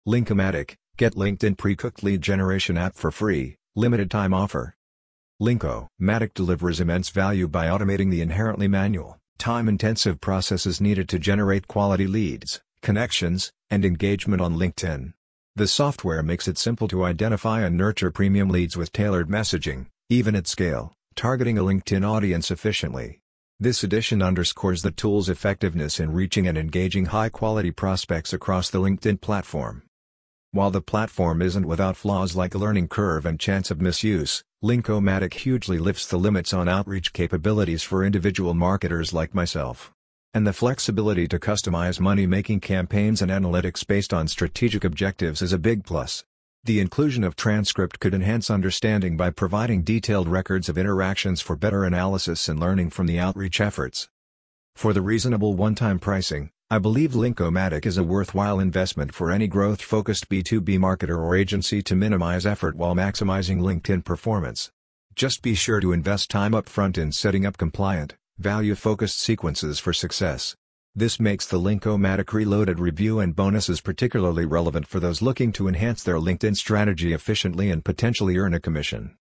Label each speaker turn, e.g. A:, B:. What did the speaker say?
A: Linkomatic, get LinkedIn pre-cooked lead generation app for free, limited time offer. Linkomatic delivers immense value by automating the inherently manual, time-intensive processes needed to generate quality leads, connections, and engagement on LinkedIn. The software makes it simple to identify and nurture premium leads with tailored messaging, even at scale, targeting a LinkedIn audience efficiently. This addition underscores the tool's effectiveness in reaching and engaging high-quality prospects across the LinkedIn platform. While the platform isn't without flaws like a learning curve and chance of misuse, Linkomatic hugely lifts the limits on outreach capabilities for individual marketers like myself. And the flexibility to customize money-making campaigns and analytics based on strategic objectives is a big plus. The inclusion of transcript could enhance understanding by providing detailed records of interactions for better analysis and learning from the outreach efforts. For the reasonable one-time pricing, I believe Linkomatic is a worthwhile investment for any growth-focused B2B marketer or agency to minimize effort while maximizing LinkedIn performance. Just be sure to invest time upfront in setting up compliant, value-focused sequences for success. This makes the Linkomatic Reloaded review and bonuses particularly relevant for those looking to enhance their LinkedIn strategy efficiently and potentially earn a commission.